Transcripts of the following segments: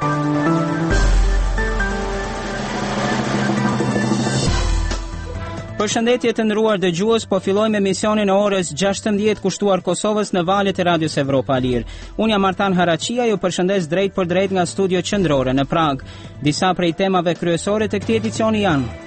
Përshëndetje të nderuar dëgjues, po fillojmë emisionin e orës 16 kushtuar Kosovës në valët e Radios Evropa Lir. Unë jam Artan Harachia, ju përshëndes drejt për drejt nga studio qendrore në Prag. Disa prej temave kryesore të këtij edicioni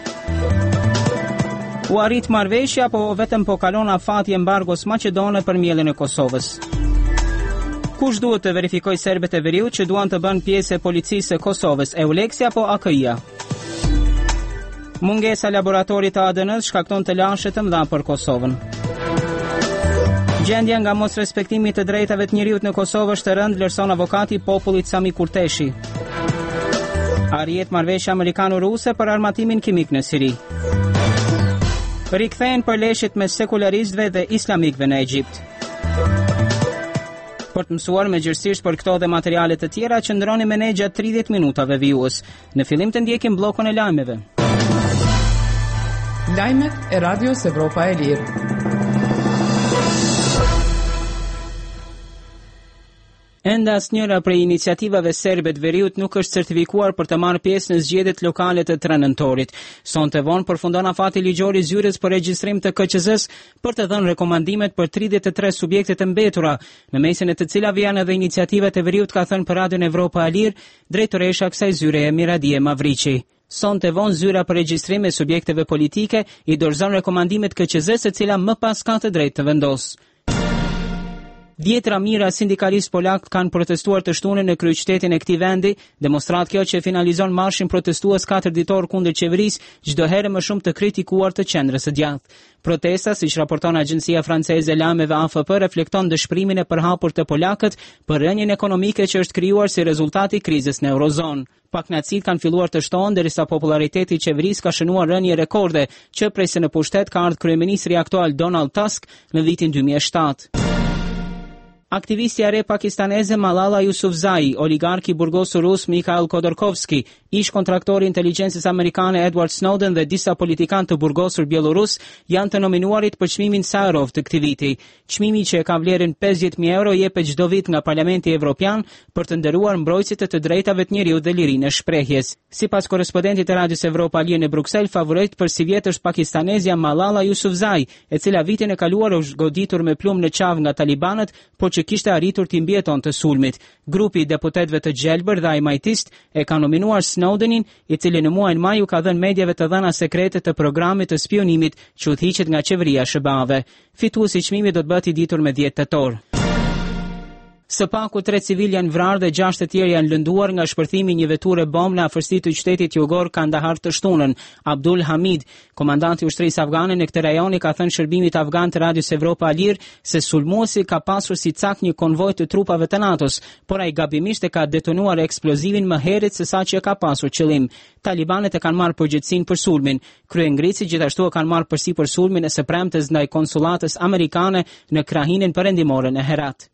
janë: u arrit marrëveshja, po vetëm po kalon afati embargos maqedone për mielin e Kosovës. Kush duhet të verifikojë serbët e veriut që duan të bënë pjesë e policisë së Kosovës, EULEX-ja apo AKI-ja? Mungesa laboratorit të ADN-s shkakton të lashe të mëdha për Kosovën. Gjendja nga mos respektimi të drejtave të njerëzit në Kosovë është e rëndë, vlerëson avokati i popullit Sami Kurteshi. Arrihet marrëveshja amerikano-ruse për armatimin kimik në Siri. Rikthehen përleshjet mes sekularistëve dhe islamikëve në Egjipt. Për të mësuar me gjërësisht për këto dhe materialet të tjera, qëndroni me ne gjatë 30 minutave vijues. Në fillim të ndjekim bllokun e lajmeve. Lajmet e Radios Evropa e Lirë. Ende asnjëra prej iniciativave serbe të veriut nuk është certifikuar për të marrë pjesë në zgjedhjet lokale të 3 nëntorit. Sonte vonë përfundon afati ligjor i zyrës për regjistrim të KQZ-s për të dhënë rekomandimet për 33 subjekte të mbetura, në mesin e të cilave janë edhe iniciativat e veriut, ka thënë për Radion Evropa e Lirë drejtoresha kësaj zyre Miradije Mavriqi. Sonte vonë zyra për regjistrim e subjekteve politike i dorëzon rekomandimet KQZ-s, e cila më pas ka të drejtë të vendosë. Dhjetra mijëra sindikalistë polak kanë protestuar të shtunën në kryeqytetin e këtij vendi, demonstrat kjo që finalizon marshin protestues 4 ditor kundër qeverisë, çdo herë më shumë të kritikuar të qendrës së djathtë. Protesta, siç raporton agjencia franceze e lajmeve AFP, reflekton dëshpërimin e përhapur të polakët për rënien ekonomike që është krijuar si rezultat i krizës në Eurozonë. Paknacit kanë filluar të shtohen derisa populariteti i qeverisë ka shënuar rënje rekorde, që prej se në pushtet ka ardhur kryeministri aktual Donald Tusk në vitin 2007. Aktivistja e re pakistaneze Malala Yousafzai, oligarki burgosu rus Mikhail Khodorkovsky, ish kontraktori i inteligjencës amerikane Edward Snowden dhe disa politikanë të burgosur bielorus janë të nominuarit për çmimin Sakharov të këtij viti. Çmimi, që ka vlerën 50.000 euro, jepet çdo vit nga Parlamenti Evropian për të nderuar mbrojtësit e të drejtave të njeriut dhe lirinë e shprehjes. Sipas korrespondentit të Radios Evropa Lirë në Bruksel, favorit për si vjet është pakistanezja Malala Yousafzai, e cila vitin e kaluar është goditur me plumë në qafë nga talibanët, por që kishte arritur të mbjeton të sulmit. Grupi i deputetëve të gjelbër dhe ajmajtist e ka nominuar Snowdenin, i cili në muajin maj u ka dhënë medjave të dhëna sekrete të programit të spionimit që udhëhiqet nga qeveria shëbave. Fituesi i çmimit do të bëhet i ditur me 10 tetor. Së paku 3 civil janë vrarë dhe 6 të tjerë janë lënduar nga shpërthimi i një veture bombë në afërsi të qytetit jugor Kandahar të shtunën. Abdul Hamid, komandanti i ushtrisë afgane në këtë rajon, ka thënë shërbimit afgan të Radios Evropa Lirë se sulmuesi ka pasur si cak një konvoj të trupave të NATO-s, por ai gabimisht e ka detonuar eksplozivin më herët se sa që e ka pasur qëllim. Talibanet e kanë marrë përgjegjësinë për sulmin. Kryengritësit gjithashtu e kanë marrë përsipër sulmin e së premtes ndaj konsullatës amerikane në krahinën perëndimore në Herat.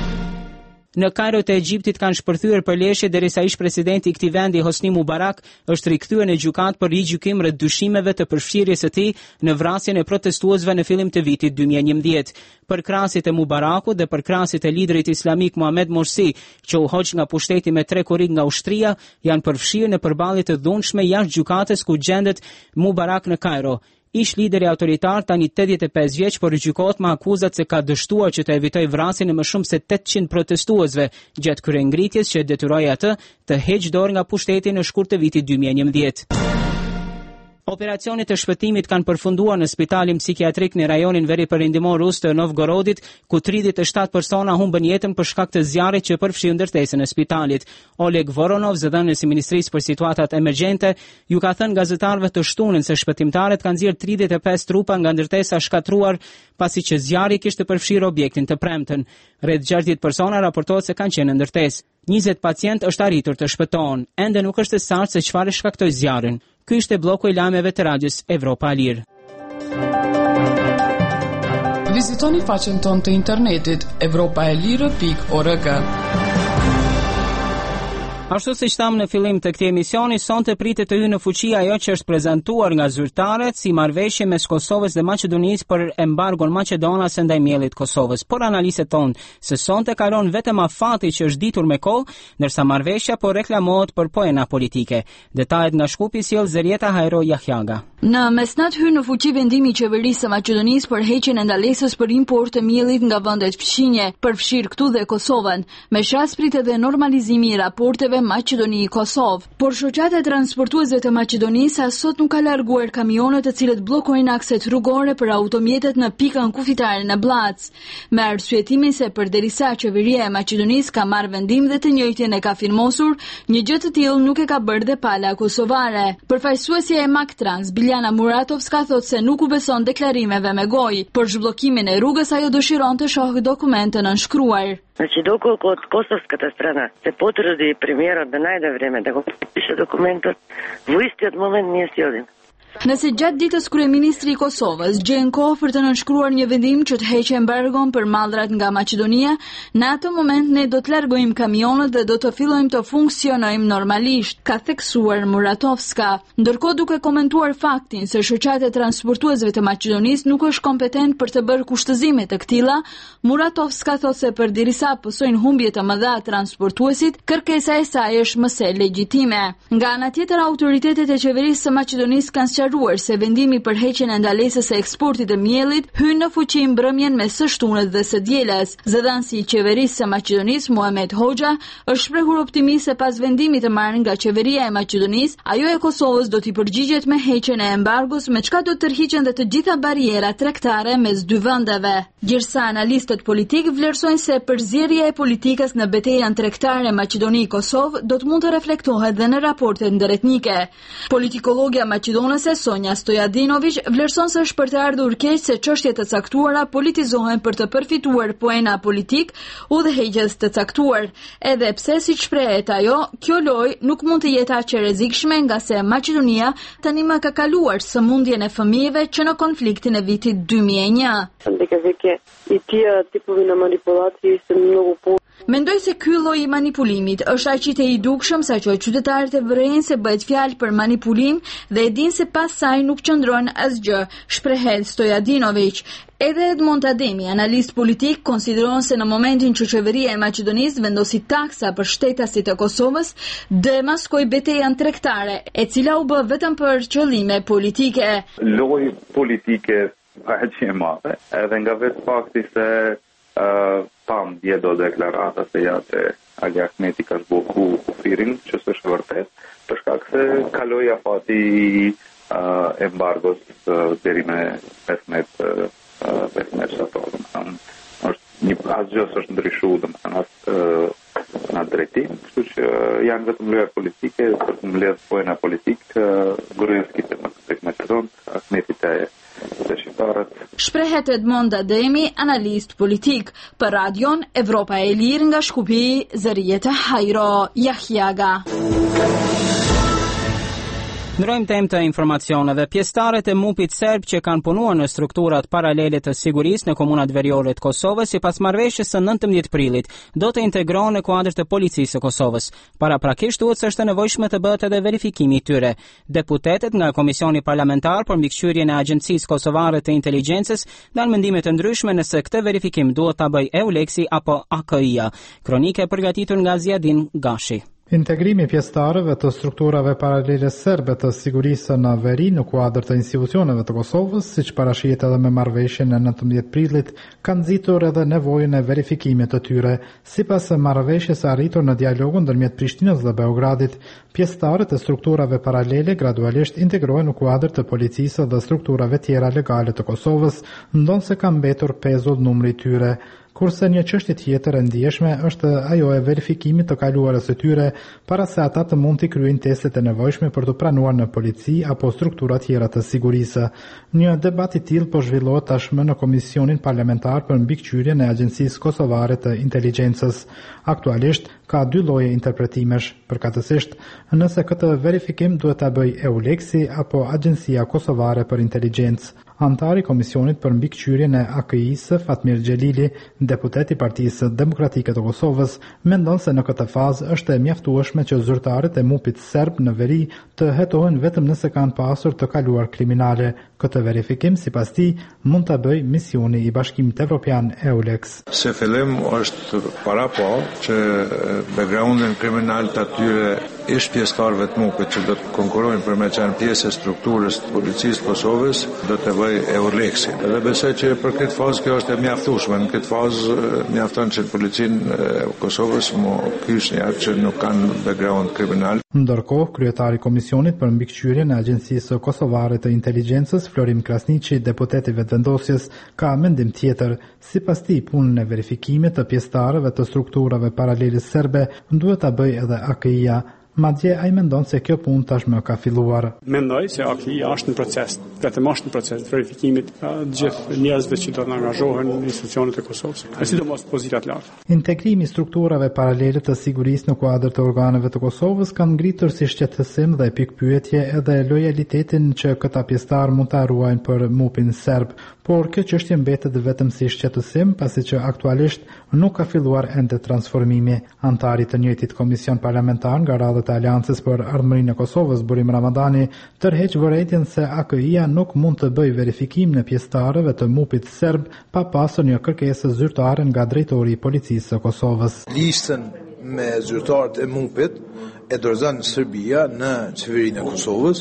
Në Kairo të Egjiptit kanë shpërthyer përleshje derisa ish presidenti i këtij vendi Hosni Mubarak është rikthyer në gjykatë për rigjykim rreth dyshimeve të përfshirjes së tij në vrasjen e protestuesve në fillim të vitit 2011. Për krahasit e Mubarakut dhe për krahasit e liderit islamik Mohamed Morsi, që u hoq nga pushteti me 3 korrik nga ushtria, janë përfshirë në përballje të dhunshme jashtë gjykatës ku gjendet Mubarak në Kairo. Ish lideri autoritar, tani 85 vjeç, por gjykohet me akuzat se ka dështuar që të evitoj vrasjen e më shumë se 800 protestuesve gjatë kryengritjes që detyroi atë të heqë dorë nga pushteti në shkurt të vitit 2011. Operacionet e shpëtimit kanë përfunduar në spitalin psikiatrik në rajonin veriperëndimor rus të Novgorodit, ku 37 persona humbën jetën për shkak të zjarrit që përfshi ndërtesën e spitalit. Oleg Voronov, zëdhënës i Ministrisë për Situatat Emergjente, ju ka thënë gazetarëve të shtunën se shpëtimtarët kanë nxjerrë 35 trupa nga ndërtesa shkatruar pasi që zjarri kishte përfshirë objektin të premten. Rreth 60 persona raportohet se kanë qenë në ndërtesë. 20 pacient është arritur të shpëtohen. Ende nuk është e saktë se çfarë shkaktoi zjarrin. Ky ishte bloku i lajmeve të Radios Evropa Lirë. Vizitoni faqen tonë të internetit evropaelire.org. Ashtu siç thamë në fillim të këtij emisioni, sonte pritet të hyjë në fuqi ajo që është prezantuar nga zyrtarët si marrëveshje mes Kosovës dhe Maqedonisë për embargon maqedonase ndaj miellit Kosovës. Por analistët thonë se sonte kalon vetëm afati që është ditur me kohë, ndërsa marrëveshja po reklamohet për poena politike. Detajet nga Shkupi sjell Zerieta Hajro Jahjaga. Në mesnat hyn në fuqi vendimi i qeverisë së Maqedonisë për heqjen e ndalesës për import të miellit nga vendet fqinje, përfshir këtu dhe Kosovën. Me shas pritet edhe normalizimi i raporteve Maqedoni-Kosovë. Por shoqata transportuese të Maqedonisë as sot nuk ka larguar kamionet të cilët bllokojnë akset rrugore për automjetet në pikën kufitare në Blac. Me arsyetimin se përderisa qeveria e Maqedonisë ka marrë vendim dhe të njëjtin e ka firmosur, një gjë të tillë nuk e ka bërë dhe pala kosovare. Përfaqësuesja e Maktrans Biljana Muratovska thot se nuk u beson deklarimeve me gojë, por zhbllokimin e rrugës ajo dëshiron të shohë dokumente nënshkruar. Значи, доколко от косовската страна се потруди премиерот да најде време да го подпише документот, во истиот момент ние си одиме. Nëse gjatë ditës kryeministri i Kosovës gjen kohë për të nënshkruar një vendim që të heqë embargon për mallrat nga Maqedonia, në atë moment ne do të largojmë kamionët dhe do të fillojmë të funksionojmë normalisht, ka theksuar Muratovska. Ndërkohë duke komentuar faktin se shoqata e transportuesve të Maqedonisë nuk është kompetent për të bërë kushtëzime të këtilla, Muratovska thotë se përderisa pësojnë humbje të mëdha transportuesit, kërkesa e saj është mëse legjitime. Nga ana tjetër, autoritetet e qeverisë së Maqedonisë kanë sqaruar se vendimi për heqjen e ndalesës së eksportit të miellit hyn në fuqi mbrëmjen mes së shtunës dhe së dielës. Zëdhënësi i qeverisë së Maqedonisë Muhamet Hoxha është shprehur optimist se pas vendimit të marrë nga qeveria e Maqedonisë, ajo e Kosovës do t'i përgjigjet me heqjen e embargos, me çka do të tërhiqen dhe të gjitha barrierat tregtare mes dy vendeve. Gjithsa analistët politik vlerësojnë se përzierja e politikës në betejën tregtare Maqedoni-Kosovë do të mund të reflektohet dhe në raportet ndëretnike. Politikologia maqedonase Sonja Stojadinović vlerëson se është për të ardhur keq se çështjet të caktuara politizohen për të përfituar poena politik udhëheqjes të caktuar, edhe pse siç shprehet ajo, kjo lojë nuk mund të jetë aq e rrezikshme nga se Maqedonia tani më ka kaluar sëmundjen e fëmijëve që në konfliktin e vitit 2001. Mendoj se ky lloj i manipulimit është aq i dukshëm saqë qytetarët e vërejnë se bëhet fjalë për manipulim dhe e dinë se pas saj nuk qëndron asgjë, shprehet Stojadinović. Edhe Edmond Ademi, analist politik, konsideron se në momentin që qeveria e Maqedonisë vendosi taksa për shtetasit e Kosovës, demaskoi betejën tregtare, e cila u bë vetëm për qëllime politike. Lojë politike aq e madhe, edhe nga vetë fakti se pam dje do deklarata se ja se Ali Ahmeti ka zbuku kufirin, që s'është vërtet, për shkak se kaloi afati embargos deri me 15 shtator. Asgjë s'është ndryshuar, domethënë në drejtim, kështu që janë vetëm lojë politike, për të mbledhur poena politik, Gruevski tek Maqedon, Ahmeti te shqiptarët. Shprehet Edmond Ademi, analist politik, për Radion Evropa e Lirë nga Shkupi, Zerieta Hajro Jahjaga. Ndrojmë temë të informacioneve. Pjesëtarët e MUP-it serb që kanë punuar në strukturat paralele të sigurisë në komunat veriore të Kosovës sipas marrëveshjes së 19 prillit, do të integrohen në kuadër të policisë së Kosovës. Paraprakisht thuhet se është nevojshme të bëhet edhe verifikimi i tyre. Deputetët nga Komisioni Parlamentar për mbikëqyrjen e Agjencisë Kosovare të Inteligjencës kanë mendime të ndryshme nëse këtë verifikim duhet ta bëjë EULEX-i apo AKI-ja. Kronikë e përgatitur nga Ziadin Gashi. Integrimi pjesëtarëve të strukturave paralele serbe të sigurisë në veri në kuadër të institucioneve të Kosovës, siç parashihet edhe me marrëveshjen e 19 prillit, ka nxitur edhe nevojën e verifikimit të tyre. Sipas marrëveshjes së arritur në dialogun ndërmjet Prishtinës dhe Beogradit, pjesëtarët e strukturave paralele gradualisht integrohen në kuadër të policisë dhe strukturave tjera legale të Kosovës, ndonse ka mbetur pezull numri i tyre. Kurse një çështje tjetër e ndjeshme është ajo e verifikimit të kaluarës së tyre para se ata të mund të kryejnë testet e nevojshme për të pranuar në polici apo struktura tjera të sigurisë. Një debat i tillë po zhvillohet tashmë në Komisionin Parlamentar për mbikëqyrjen e Agjencisë Kosovare të Inteligjencës. Aktualisht ka dy lloje interpretimesh, përkatësisht nëse këtë verifikim duhet ta bëjë EULEX-i apo Agjencia Kosovare për Inteligjencë. Antari Komisionit për mbikëqyrjen e AKI-së, Fatmir Xhelili, deputet i Partisë Demokratike të Kosovës, mendon se në këtë fazë është e mjaftueshme që zyrtarët e MUP-it serb në veri të hetohen vetëm nëse kanë pasur të kaluar kriminale. Këtë verifikim, sipas tij, mund ta bëjë misioni i Bashkimit Evropian EULEX. Se fillim është para po që backgroundin kriminal të atyre ish pjesëtarëve të MUP-it që do të konkurrojnë për me qenë pjesë e strukturës të policisë Kosovës, do të bëj EULEX-i. Dhe besoj që për këtë fazë kjo është e mjaftueshme. Në këtë fazë mjafton që policinë e Kosovës më kysh një atë që nuk kanë background kriminal. Ndërkohë, kryetari i Komisionit për mbikëqyrjen e Agjencisë Kosovare të Inteligjencës, Florim Krasniqi, deputeti vetëvendosjes, ka mendim tjetër. Sipas tij, punën e verifikimit të pjesëtarëve të strukturave paralele serbe duhet ta bëjë edhe AKI-ja. Madje ai mendon se kjo punë tashmë ka filluar. Mendoj se AKI është në proces, vetëm është në proces të verifikimit të gjithë njerëzve që do të angazhohen në institucionet e Kosovës, sidomos pozitat lartë. Integrimi i strukturave paralele të sigurisë në kuadër të organeve të Kosovës kanë ngritur si shqetësim dhe pikpyetje edhe lojalitetin që këta pjesëtar mund ta ruajnë për MUP-in serb, por kjo çështje mbetet vetëm si shqetësim, pasi që aktualisht nuk ka filluar ende transformimi. Antari të njëjtit komision parlamentar nga radhët e Aleancës për Ardhmërinë e Kosovës, Burim Ramadani, tërheq vërejtjen se AKI-ja nuk mund të bëjë verifikim në pjesëtarëve të MUP-it serb pa pasur një kërkesë zyrtare nga drejtori i policisë së Kosovës. Listën me zyrtarët e MUP-it e dorëzon Serbia në qeverinë e Kosovës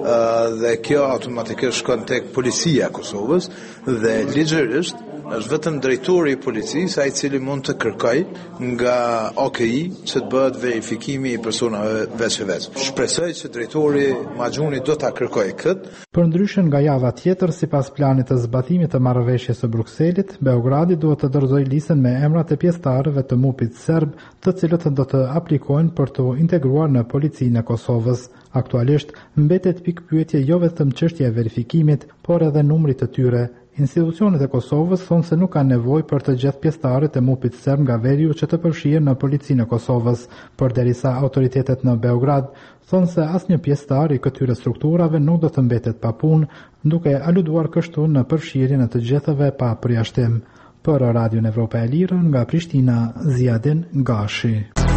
dhe kjo automatikisht shkon tek policia e Kosovës dhe ligjërisht është vetëm drejtori i policisë ai i cili mund të kërkoj nga AKI që të bëhet verifikimi i personave veç. Shpresoj që drejtori Maxhuni do ta kërkojë këtë. Përndryshe nga java tjetër, sipas planit të zbatimit të marrëveshjes së Brukselit, Beogradi duhet të dorëzojë listën me emrat e pjesëtarëve të MUP-it serb, të cilët do të aplikojnë për të integruar në policinë e Kosovës. Aktualisht mbetet pikpyetje jo vetëm çështja e verifikimit, por edhe numri të tyre. Institucionet e Kosovës thonë se nuk ka nevojë për të gjithë pjesëtarët e MUP-it serb nga veriu që të përfshihen në policinë e Kosovës, përderisa autoritetet në Beograd thonë se asnjë pjesëtar i këtyre strukturave nuk do të mbetet pa punë, duke aluduar kështu në përfshirjen e të gjithëve pa përjashtim. Për Radion Evropa e Lirë, nga Prishtina, Ziadin Gashi.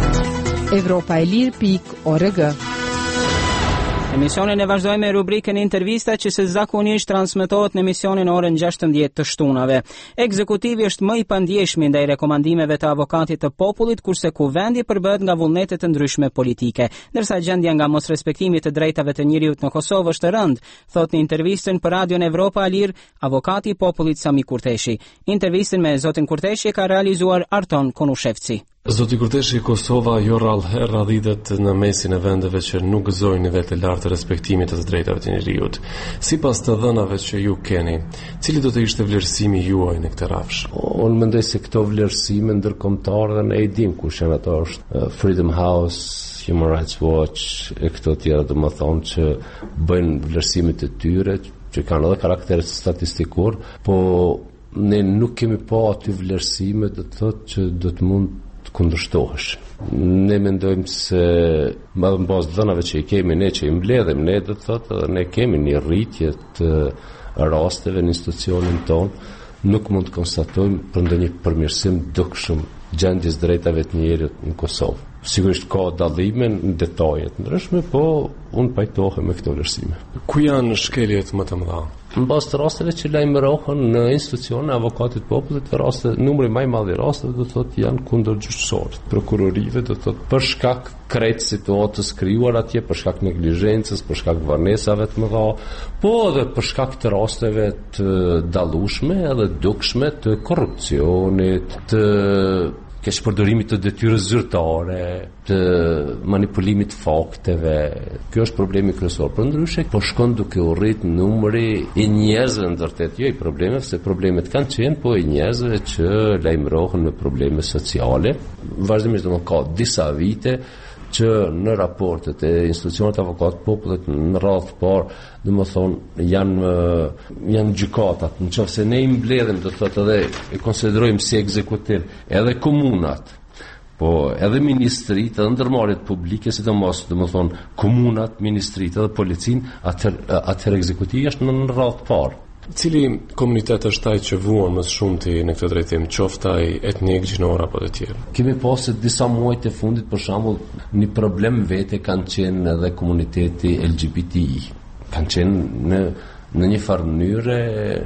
europaelir.org. Emisionin e vazhdojmë me rubrikën intervista që se zakonisht transmetohet në emisionin orën 16 të shtunave. Ekzekutivi është më i pandjeshmi ndaj rekomandimeve të avokatit të popullit, kurse kuvendi përbëhet nga vullnete të ndryshme politike, ndërsa gjendja nga mosrespektimi të drejtave të njeriut në Kosovë është rënd, thot në intervistën për Radion Evropa e Lirë avokati i popullit Sami Kurteshi. Intervistën me zotin Kurteshi ka realizuar Arton Konushevci. Zoti Kurteshi, Kosova jo rrallë radhitet në mesin e vendeve që nuk gëzojnë nivel të lartë të respektimit të drejtave të njeriut. Sipas të dhënave që ju keni, cili do të ishte vlerësimi juaj në këtë rafsh? Unë mendoj se këto vlerësime ndërkombëtare ne e dim kush janë ato, është Freedom House, Human Rights Watch e këto tjera, do më thonë që bëjnë vlerësimet e tyre që kanë edhe karakter statistikor, po ne nuk kemi pa aty vlerësime do të thotë që do të mund kundërshtohesh. Ne mendojmë se në bazë dhënave që i kemi ne, që i mbledhim ne, do të thotë edhe ne kemi një rritje të rasteve në institucionin tonë, nuk mund të konstatojmë për ndonjë përmirësim dukshëm gjendjes drejtave të njerit në Kosovë. Sigurisht ka dallime në detajet ndryshme, po unë pajtohem me këto vlerësime. Ku janë shkeljet më të mëdha? Në bazë të rasteve që lajmërohen në institucione avokatit popullit, raste numri më i madh i rasteve do të thotë janë kundër gjyqësorit, prokurorive, do të thotë për shkak krejt situatës krijuar atje, për shkak neglizhencës, për shkak varnesave të mëdha, po edhe për shkak të rasteve të dallueshme edhe dukshme të korrupsionit, të keqpërdorimit të detyrës zyrtare, të manipulimit fakteve. Kjo është problemi kryesor. Përndryshe, po shkon duke u rrit numri i njerëzve ndërtet, jo i problemeve, se problemet kanë qenë, po i njerëzve që lajmërohen me probleme sociale. Vazhdimisht do të ka disa vite që në raportet e institucionet avokat popullit në radhë të parë, do të thonë janë gjykatat, nëse ne i mbledhim do të thotë edhe e konsiderojmë si ekzekutiv edhe komunat, po edhe ministritë edhe ndërmarrjet publike, sidomos do të thonë komunat, ministritë edhe policinë, atëherë ekzekutivi është në radhë të parë. Cili komunitet është ai që vuan më shumti në këtë drejtim, qoftë ai etnik, gjinor apo të tjerë? Kemi pasur disa muaj të fundit, për shembull, një problem vete kanë qenë edhe komuniteti LGBTI. Kanë qenë në një farë mënyrë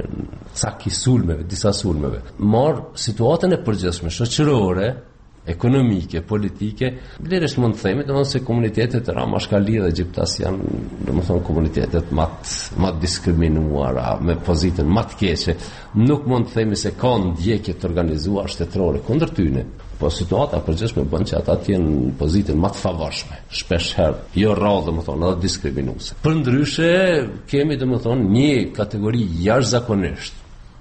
disa sulmeve. Mar situatën e përgjithshme shoqërore, ekonomike, politike, vlerësh mund të themi, domethënë se komunitetet Ramashkali dhe Egjiptas janë, domethënë, komunitetet më diskriminuara, me pozitën më të keqe. Nuk mund të themi se ka ndjekje të organizuar shtetërore kundër tyre, po situata përgjithshme bën që ata të jenë në pozitën më të favorshme, shpesh herë, jo rrallë, domethënë, edhe diskriminuese. Përndryshe kemi, domethënë, një kategori jashtëzakonisht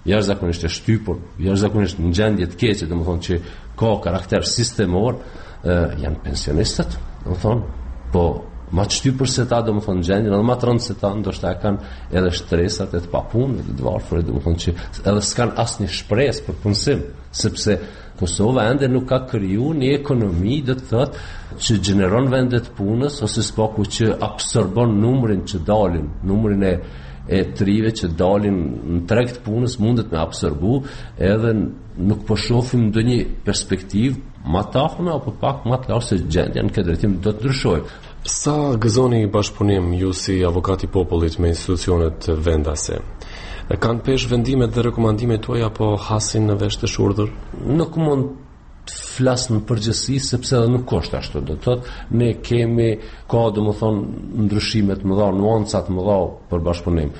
e shtypur, jashtëzakonisht në gjendje të keqe, domethënë që ka karakter sistemor, janë pensionistët, domethënë, po ma të shtypur se ta, domethënë, gjendjen, edhe ma të rëndë se ta, ndoshta kanë edhe shtresat e të papunë, dhe të varfër, domethënë që edhe s'kan asnjë shpresë për punësim, sepse Kosova ende nuk ka kriju një ekonomi, do të thotë, që gjeneron vendet punës, ose s'paku që absorbon numrin që dalin, numrin e trive që dalin në treg të punës mundet me absorbu, edhe nuk po shohim ndonjë perspektivë më të afërme apo pak më të lartë se gjendja në këtë drejtim do të ndryshojë. Sa gëzoni bashkëpunim ju si avokati i popullit me institucionet vendase? Kanë pesh vendimet dhe rekomandimet tuaja apo hasin në vesh të shurdhur? Nuk mund të flas në përgjithësi sepse edhe nuk është ashtu. Do të thotë ne ka domethënë ndryshime të mëdha, nuanca të mëdha për bashkëpunim.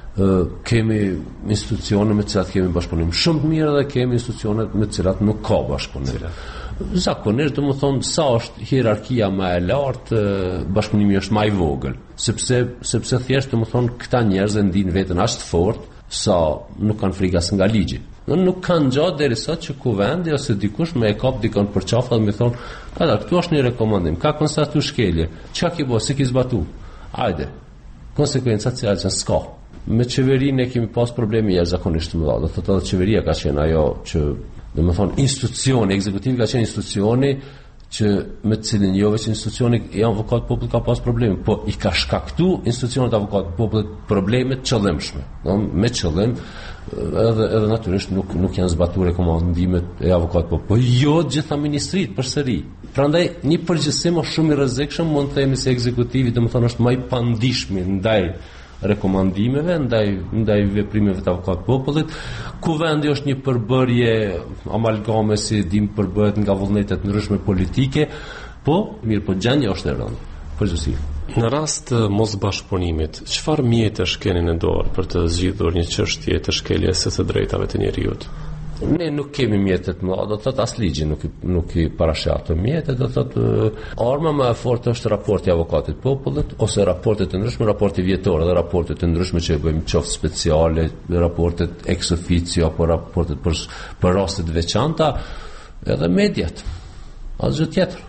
Kemi institucione me të cilat kemi bashkëpunim shumë të mirë dhe kemi institucione me të cilat nuk ka bashkëpunim. Zakonisht, domethënë, sa është hierarkia më e lartë, bashkëpunimi është më i vogël, sepse thjesht domethënë këta njerëz e ndin veten aq të fortë sa nuk kanë frikë as nga ligji. Nuk kanë gjatë derisa që kuvendi ose dikush me e kap dikon për qafa dhe me thonë, këtu është një rekomandim, ka konstatu shkelje, çka ke bërë, si ke zbatu? Hajde, konsekvencat cilat që s'ka. Me qeverinë e kemi pas probleme jashtëzakonisht të mëdha. Do thotë edhe qeveria ka qenë ajo që, domethënë, institucioni ekzekutiv ka qenë institucioni që me të cilin jo veç institucioni i avokat popullit ka pas probleme, po i ka shkaktu institucionet avokat popullit probleme të qëllimshme. Me qëllim edhe natyrisht nuk janë zbatuar rekomandimet e avokat popullit, po jo gjitha ministrit përsëri. Prandaj një përgjithësim është shumë i rrezikshëm, mund të themi se ekzekutivi domethënë është më i pandishmi ndaj rekomandimeve, ndaj veprimeve të avokat popullit. Kuvendi është një përbërje amalgame, si dim, përbëhet nga vullnete të ndryshme politike, po mirë, po gjendja është e rëndë. Përgjithësi. Në rast të mos bashkëpunimit, çfarë mjetesh keni në dorë për të zgjidhur një çështje të shkeljes së drejtave të njerëzit? Ne nuk kemi mjetet më, do të thotë as ligji nuk i parashat mjetet, do të thotë arma më e fortë është raporti i avokatit popullit ose raportet të ndryshme, raporti vjetor dhe raportet të ndryshme që bëjmë qoftë speciale, raportet ex officio apo raportet për raste të veçanta, edhe mediat. Asgjë tjetër.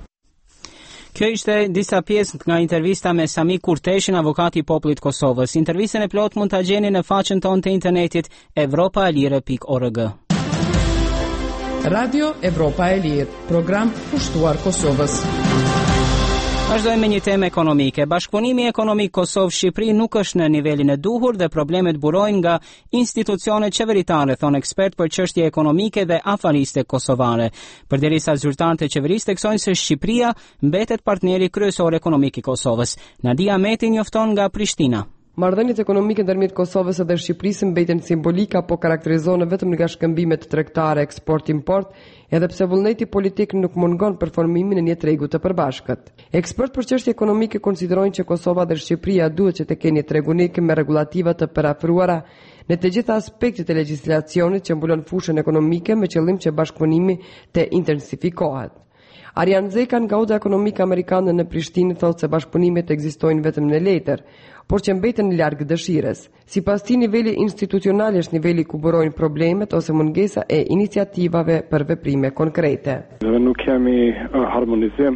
Kjo ishte disa pjesë nga intervista me Sami Kurteshin, avokati i popullit Kosovës. Intervistën e plot mund ta gjeni në faqen tonë të internetit evropaelire.org. Radio Evropa e Lirë, program pushtuar Kosovës. Vazhdojmë me një temë ekonomike. Bashkëpunimi ekonomik Kosovë-Shqipëri nuk është në nivelin e duhur dhe problemet burojnë nga institucionet qeveritare, thon ekspert për çështje ekonomike dhe afariste kosovare. Përderisa zyrtarët e qeverisë theksojnë se Shqipëria mbetet partneri kryesor ekonomik i Kosovës. Nadia Meti njofton nga Prishtina. Marrëdhëniet ekonomike ndërmjet Kosovës dhe Shqipërisë mbeten simbolike apo karakterizohen vetëm nga shkëmbimet tregtare eksport-import, edhe pse vullneti politik nuk mungon për formimin e një tregu të përbashkët. Ekspertë për çështje ekonomike konsiderojnë që Kosova dhe Shqipëria duhet që të kenë një treg unik me rregullativa të parafruara në të gjitha aspektet e legjislacionit që mbulon fushën ekonomike me qëllim që bashkëpunimi të intensifikohet. Arjan Zeka nga Oda Ekonomike Amerikane në Prishtinë thotë se bashkëpunimet ekzistojnë vetëm në letër, por që mbeten larg dëshirës. Sipas tij, niveli institucional është niveli ku burojnë problemet ose mungesa e iniciativave për veprime konkrete. Ne nuk kemi harmonizim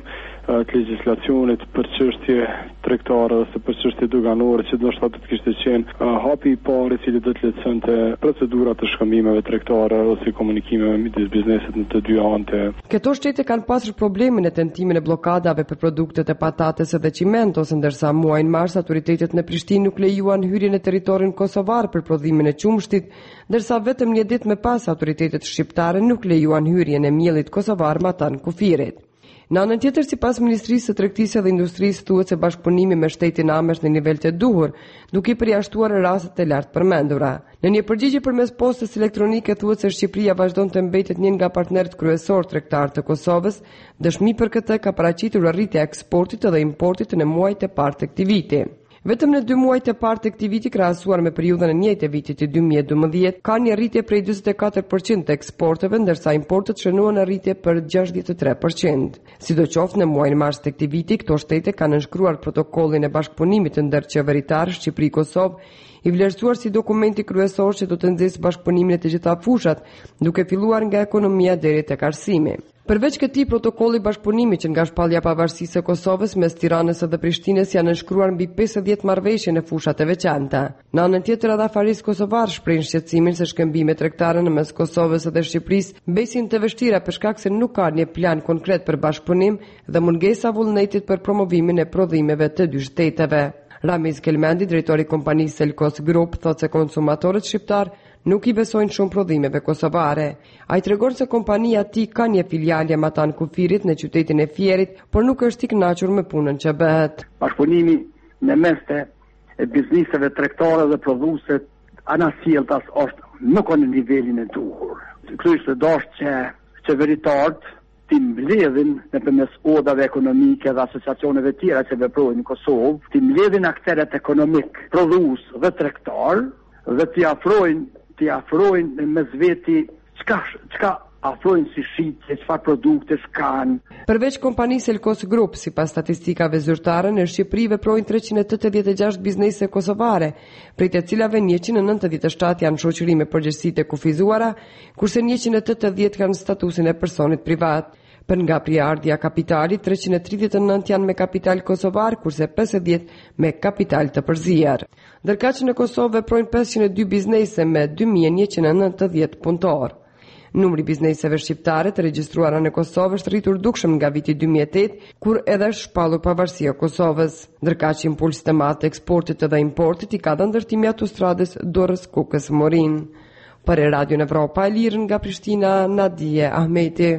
të legjislacionit për çështje tregtare ose për çështje doganore, që do të thotë të kishte qenë hapi i parë i cili do të lehtësonte procedurat të shkëmbimeve tregtare ose komunikimeve midis biznesit në të dy ante. Këto shtete kanë pasur problemin e tentimin e blokadave për produktet e patates dhe cimentos, ndërsa muajin mars autoritetet në Prishtinë nuk lejuan hyrjen në territorin kosovar për prodhimin e qumshtit, ndërsa vetëm një ditë më pas autoritetet shqiptare nuk lejuan hyrjen e miellit kosovar Matan Kufirit. Në anën tjetër, sipas Ministrisë së Tregtisë dhe Industrisë, thuhet se bashkëpunimi me shtetin amë është në nivel të duhur, duke përjashtuar rastet e lartë përmendura. Në një përgjigje përmes postës elektronike thuhet se Shqipëria vazhdon të mbetet një nga partnerët kryesor tregtar të Kosovës, dëshmi për këtë ka paraqitur rritja e eksportit dhe importit në muajt e parë të këtij viti. Vetëm në 2 muajt e parë të këtij viti krahasuar me periudhën e njëjtë të vitit të 2012, ka një rritje prej 44% të eksporteve, ndërsa importet shënuan në rritje për 63%. Sidoqoftë, në muajin mars të këtij viti, këto shtete kanë nënshkruar protokollin e bashkëpunimit ndërqeveritar Shqipëri-Kosovë, i vlerësuar si dokumenti kryesor që do të nxjisë bashkëpunimin e të gjitha fushat, duke filluar nga ekonomia deri tek arsimi. Përveç këtij protokolli bashkëpunimi që nga shpallja e pavarësisë së Kosovës mes Tiranës dhe Prishtinës janë nënshkruar mbi 50 marrëveshje në fushat e veçanta. Në anën tjetër, edhe afarisë kosovar shprehin shqetësimin se shkëmbimet tregtare në mes Kosovës dhe Shqipërisë besin të vështira për shkak se nuk ka një plan konkret për bashkëpunim dhe mungesa vullnetit për promovimin e prodhimeve të dy shteteve. Ramiz Kelmendi, drejtori i kompanisë Selkos Group, thotë se konsumatorët shqiptar nuk i besojnë shumë prodhimeve kosovare. Ai tregon se kompania e tij ka një filiale Matan Kufirit në qytetin e Fierit, por nuk është i kënaqur me punën që bëhet. Bashkëpunimi në mes të bizneseve tregtare dhe prodhuese anasjelltas është nuk në nivelin e duhur. Kryesisht dashur që qeveritarët ti mbledhin nëpërmes odave ekonomike dhe asociacioneve tjera që veprojnë në Kosovë, ti mbledhin akteret ekonomik, prodhues dhe tregtar dhe ti afrojnë mes veti çka afrojnë si shitje, çfarë produkte kanë. Përveç kompanisë Selkos Group, sipas statistikave zyrtare, në Shqipëri veprojnë 386 biznese kosovare, prej të cilave 197 janë shoqëri me përgjegjësi të kufizuara, kurse 180 kanë statusin e personit privat. Për nga priardhja kapitalit, 339 janë me kapital kosovar, kurse 50 me kapital të përzier. Ndërkaq në Kosovë veprojnë 502 biznese me 2190 punëtor. Numri bizneseve shqiptare të regjistruara në Kosovë është rritur dukshëm nga viti 2008, kur edhe është shpallur pavarësia e Kosovës. Ndërkaq impuls të madh të eksportit dhe importit i ka dhënë ndërtimi i autostradës Durrës-Kukës-Morin. Për Radio Evropa e Lirë nga Prishtina, Nadije Ahmeti.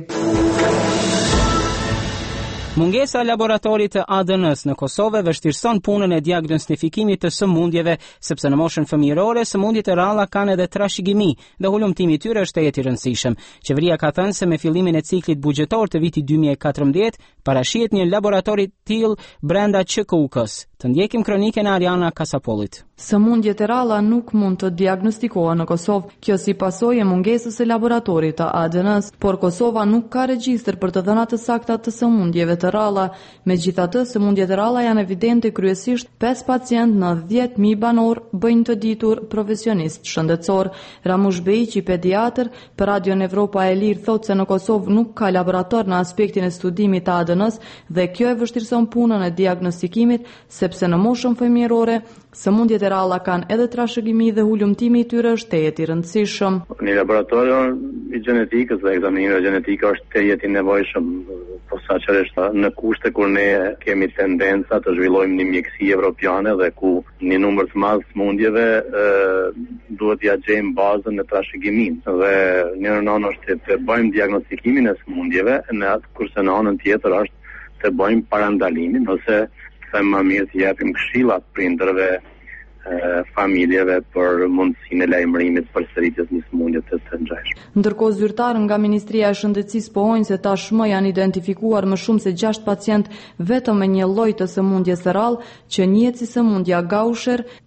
Mungesa e laboratorit të ADN-s në Kosovë vështirëson punën e diagnostifikimit të sëmundjeve, sepse në moshën fëmijërore sëmundjet e rralla kanë edhe trashëgimi dhe hulumtimi i tyre është i rëndësishëm. Qeveria ka thënë se me fillimin e ciklit buxhetor të vitit 2014 parashihet një laborator i tillë brenda QKUK-s. Të ndjekim kronikën e Ariana Kasapolit. Sëmundjet e rralla nuk mund të diagnostikohen në Kosovë, kjo si pasojë e mungesës së laboratorit të ADN-s, por Kosova nuk ka regjistër për të dhëna të sakta të sëmundjeve të rralla. Megjithatë, sëmundjet e rralla janë evidente kryesisht 5 pacient në 10.000 banor, bëjnë të ditur profesionist shëndetësor. Ramush Bejiqi, pediatër, për Radio Evropa e Lirë thotë se në Kosovë nuk ka laborator në aspektin e studimit të ADN-s dhe kjo e vështirëson punën e diagnostikimit, sepse në moshën fëmijërore sëmundjet e rralla kanë edhe trashëgimi dhe hulumtimi i tyre është i rëndësishëm. Një laborator i gjenetikës dhe ekzaminimeve gjenetike është i nevojshëm, posaçërisht në kushte kur ne kemi tendenca të zhvillojmë një mjeksi evropiane dhe ku një numër të madh sëmundjeve duhet ja gjejmë bazën në trashëgimin. Dhe një anë është të bëjmë diagnostikimin e sëmundjeve, kurse në anën tjetër është të bëjmë parandalimin ose më mirë të japim këshilla prindërve, familjeve për mundësinë e lajmërimit për sëritjes në sëmundje të ngjashme. Ndërkohë zyrtarë nga Ministria e Shëndetësisë pohojnë se tashmë janë identifikuar më shumë se 6 pacient vetëm me një lloj të sëmundjes së rrallë që njihet si sëmundja Gaucher,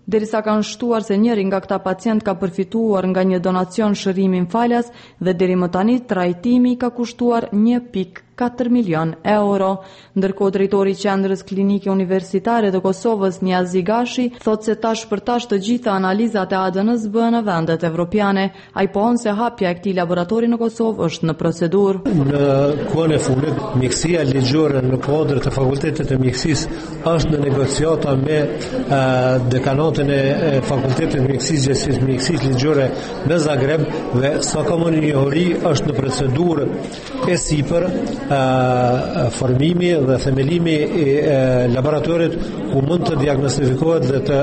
derisa kanë shtuar se njëri nga këta pacient ka përfituar nga një donacion shërimin falas dhe deri më tani trajtimi ka kushtuar 1.4 milion euro. Ndërkohë drejtori i qendrës klinike universitare të Kosovës, Niazi Gashi, thotë se tash për tash të gjitha analizat e ADN-s bëhen në vendet evropiane. Ai pohon se hapja e këtij laboratori në Kosovë është në procedurë. Në kohën e fundit, mjekësia ligjore në kuadër të fakultetit të mjekësisë është në negociata me dekanatën e fakultetit të mjekësisë ligjore në Zagreb dhe sa ka më njohuri është në procedurë e sipër formimi dhe themelimi i laboratorit ku mund të diagnostifikohet dhe të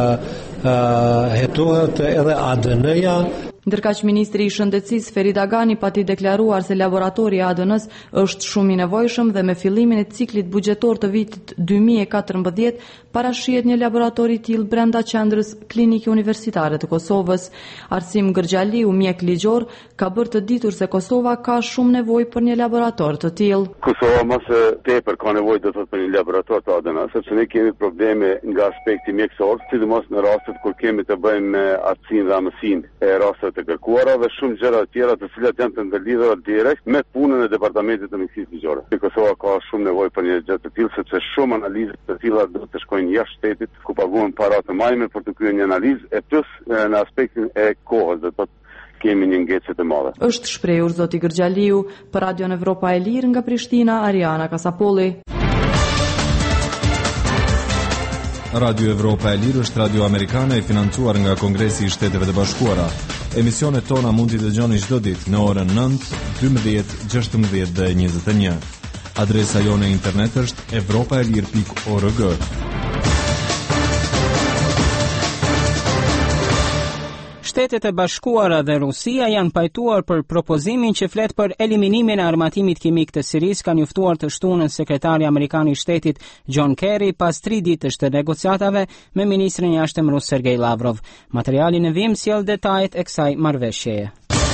hetohet edhe ADN-ja. Ndërkaq ministri i shëndetësisë Ferit Agani pati deklaruar se laboratori i ADN-s është shumë i nevojshëm dhe me fillimin e ciklit buxhetor të vitit 2014 parashihet një laborator i tillë brenda qendrës klinike universitare të Kosovës. Arsim Gërgjaliu, mjek ligjor, ka bërë të ditur se Kosova ka shumë nevojë për një laborator të tillë. Kosova më së tepër ka nevojë do të thotë për një laborator të ADN-s, sepse ne kemi probleme nga aspekti mjekësor, sidomos në rastet kur kemi të bëjmë me aftësinë dhe amësinë e rasteve të kërkuara dhe shumë gjëra të tjera të cilat janë të ndërlidhura direkt me punën e departamentit të mjekësisë ligjore. Kosova ka shumë nevojë për një gjë të tillë sepse shumë analizë të tilla duhet të shkojnë jashtë shtetit ku paguhen para të majme për të kryer një analizë e plus në aspektin e kohës, do të thotë kemi një ngecë të madhe. Është shprehur zoti Gërgjaliu për Radion Evropa e Lirë nga Prishtina, Ariana Kasapolli. Radio Evropa e Lirë është radio amerikane e financuar nga Kongresi i Shteteve të Bashkuara. Emisionet tona mund t'i dëgjoni çdo ditë në orën 9, 12, 16 dhe 21. Adresa jone e internet është evropaelir.org. Shtetet e Bashkuara dhe Rusia janë pajtuar për propozimin që flet për eliminimin e armatimit kimik të Sirisë, ka njoftuar të shtunën sekretari amerikan i shtetit John Kerry pas 3 ditësh të negociatave me ministrin e jashtëm rus Sergej Lavrov. Materiali në vim sjell detajet e kësaj marrëveshjeje.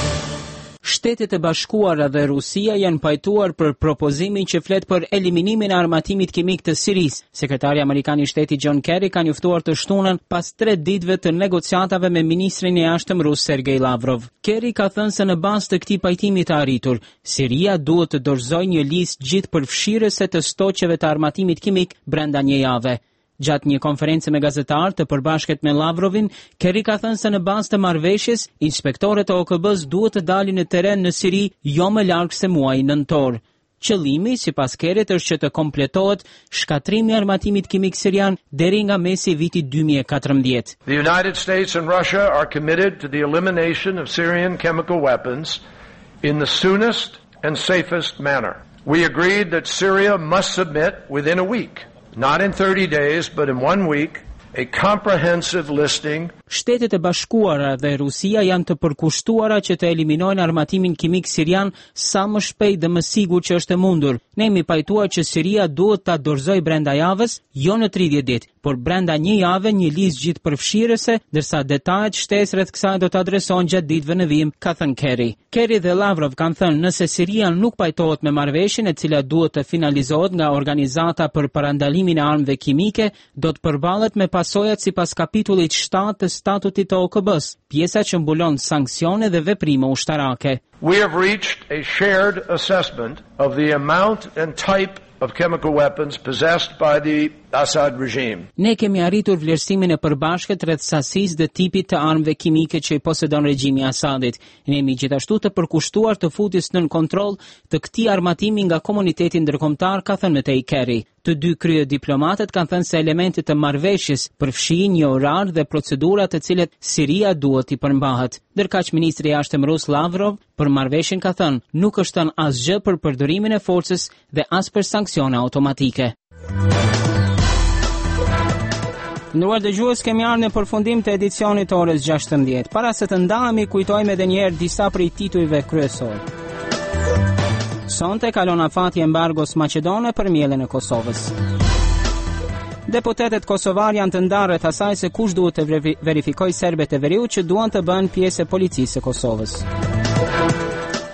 Shtetet e Bashkuara dhe Rusia janë pajtuar për propozimin që flet për eliminimin e armatimit kimik të Sirisë. Sekretari amerikan i shtetit John Kerry ka njoftuar të shtunën pas 3 ditëve të negociatave me ministrin e jashtëm rus Sergej Lavrov. Kerry ka thënë se në bazë të këtij pajtimi të arritur, Siria duhet të dorëzojë një listë gjithëpërfshirëse të stoqeve të armatimit kimik brenda një jave. Gjatë një konferencë me gazetarë të përbashkët me Lavrovin, Kerry ka thënë se në bazë të marrëveshjes, inspektorët e OKB-s duhet të dalin në terren në Siri jo më larg se muaji nëntor. Qëllimi, sipas Kerryt, është që të kompletohet shkatrimi i armatimit kimik sirian deri nga mesi i vitit 2014. The United States and Russia are committed to the elimination of Syrian chemical weapons in the soonest and safest manner. We agreed that Syria must submit within a week. Not in 30 days, but in 1 week, a comprehensive listing. Shtetet e Bashkuara dhe Rusia janë të përkushtuara që të eliminojnë armatimin kimik sirian sa më shpejt dhe më sigur që është e mundur. Ne jemi pajtuar që Siria duhet ta dorëzojë brenda javës, jo në 30 ditë, por brenda një jave një listë gjithëpërfshirëse, ndërsa detajet shtesë rreth kësaj do të adresohen gjatë ditëve në vijim, ka thënë Kerry. Kerry dhe Lavrov kanë thënë nëse Siria nuk pajtohet me marrëveshjen e cila duhet të finalizohet nga Organizata për Parandalimin e Armëve Kimike, do të përballet me pasojat sipas kapitullit 7 të statutit të OKB-s, pjesa që mbulon sanksione dhe veprime ushtarake. We have reached a shared assessment of the amount and type of chemical weapons possessed by the Assad regime. Ne kemi arritur vlerësimin e përbashkët rreth sasisë dhe tipit të armëve kimike që i posedon regjimi i Assadit. Ne jemi gjithashtu të përkushtuar të futis nën kontroll të këtij armatimi nga komuniteti ndërkombëtar, ka thënë Matej Kerry. Të dy krye diplomatët kanë thënë se elementet të marrëveshjes përfshin një orar dhe procedura të cilet Siria duhet i përmbahet. Ndërkaq ministri i jashtëm rus Lavrov për marrëveshjen ka thënë nuk është thënë asgjë për përdorimin e forcës dhe as për sanksione automatike. Nderuar dëgjues, kemi ardhur në përfundim të edicionit të orës 16. Para se të ndahemi, kujtojmë edhe një herë disa prej titujve kryesor. Sonte kalon afati embargos maqedone për mielin e Kosovës. Deputetët kosovar janë të ndarë rreth asaj se kush duhet të verifikojë serbet e veriut që duan të bëhen pjesë e policisë së Kosovës.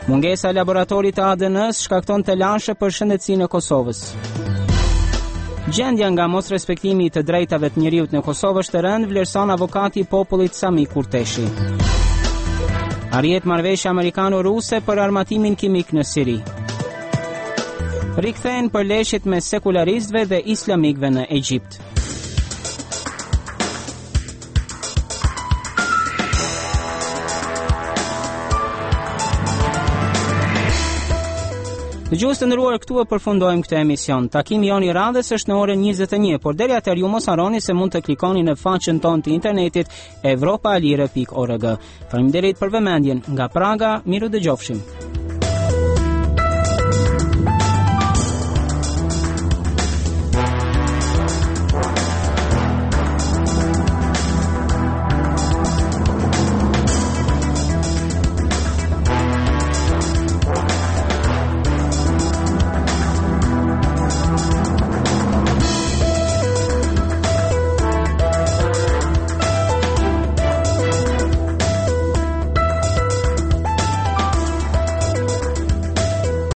Mungesa e laboratorit të ADN-s shkakton telashe për shëndetësinë e Kosovës. Gjendja nga mos respektimi të drejtave të njeriut në Kosovë është e rëndë, vlerëson avokati i popullit Sami Kurteshi. Arrihet marrëveshja amerikano-ruse për armatimin kimik në Siri. Rikthehen përleshjet me sekularistëve dhe islamikëve në Egjipt. Dëgjues të nderuar, këtu e përfundojmë këtë emision. Takimi jon i radhës është në orën 21, por deri atëherë ju mos harroni se mund të klikoni në faqen tonë të internetit europaalire.org. Faleminderit për vëmendjen. Nga Praga, miru dëgjofshim.